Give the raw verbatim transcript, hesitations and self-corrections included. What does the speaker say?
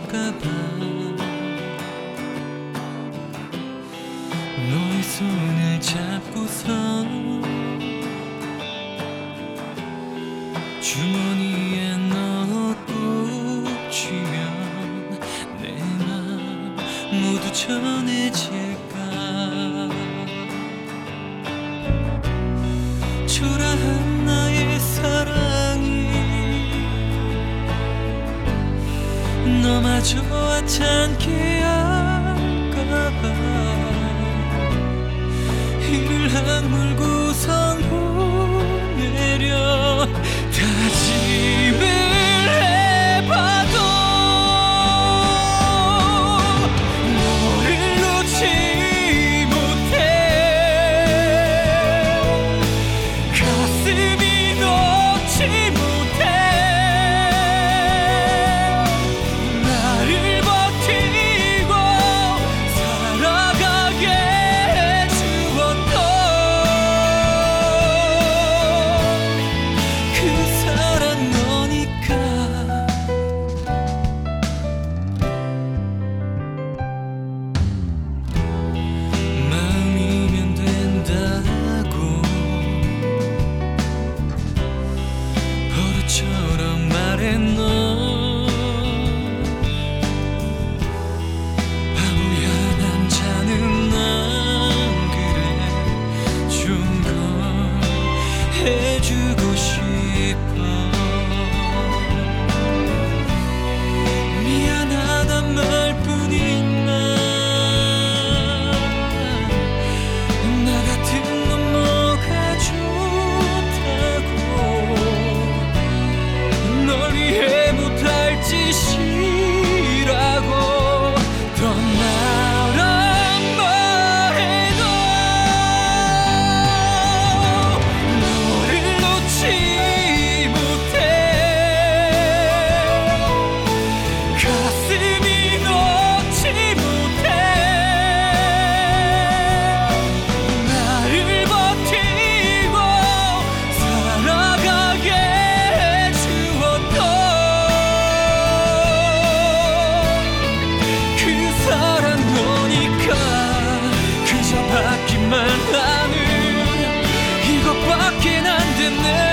될까봐 너의 손을 잡고선 주머니에 넣고 쥐면 내 맘 모두 전해질까. 초라한 나의 사랑이 너마저 하찮게 할까봐 이를 악물고선 보내려 다짐을 해봐도 너를 놓지 못해. 가슴이 녹지 못해. 나를 버티고 살아가게 해주었던 그 사랑 너니까. 마음이면 된다고 버릇처럼 말했너. 바보야 남자는 난 그래 좋은 걸 해주고 싶어. 미안하단 말뿐인 나 나 같은 넌 뭐가 좋다고 널 위해 못할 짓이라고. 떠나란 말해도 너를 놓지 못해. 가슴이 녹지 못해. 나를 버티고 살아가게 해주었던 그 사랑 너니까. 그저 받기만 하는 이것밖엔 안 됐네.